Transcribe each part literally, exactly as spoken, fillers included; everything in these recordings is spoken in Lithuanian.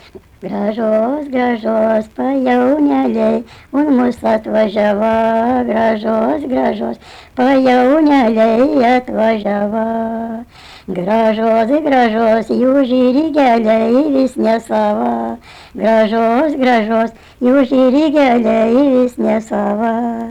Gražos, gražos pajaunėliai, un mus atvažiava, gražos, gražos pajaunėliai atvažiava. Gražos, gražos jų žirgeliai vis nesava, gražos, gražos jų žirgeliai vis nesava.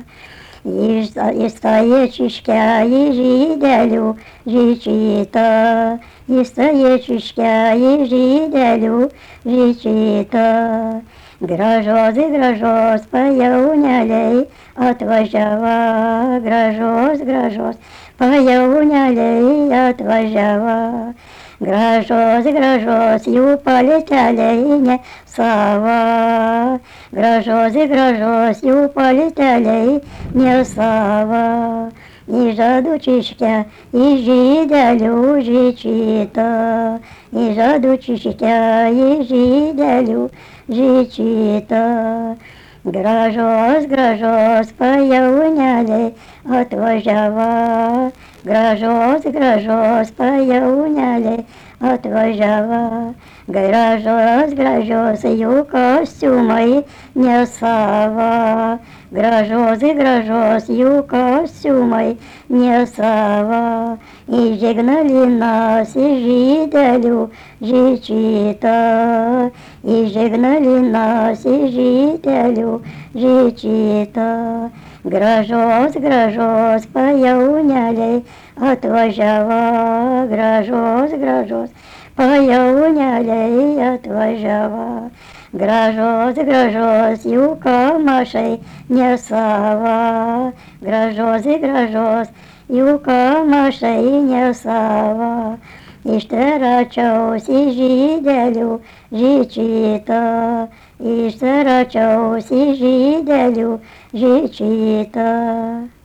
Įstaječiškę į žydelių žyčytą, įstaječiškę į žydelių žyčytą. Gražos, gražos pajaunėliai atvažiava, gražos, gražos pajaunėliai atvažiava. Gražos, gražos jų paliteliai ne sava, gražos, gražos jų paliteliai ne sava. Į žadučiškę, į žydelių žyčytą, į žadučiškę, į žydelių žyčytą. Gražos, gražos pajaunėliai atvažiava, gražos, gražos pajaunėliai atvažiava. Gražos, gražos jų kostiumai nesava, gražos, gražos jų kostiumai nesava. Iš Ignalinos, iš žydelių žyčytą, iš Ignalinos, iš žydelių žyčytą. Gražos, gražos pajaunėliai atvažiava, gražos, gražos pajaunėliai atvažiava. Gražos, gražos jų kamašai nesava, gražos, gražos jų kamašai nesava. Iš Teračiaus, iš žydelių žyčytą, iš Teračiaus, iš žydelių žyčytą.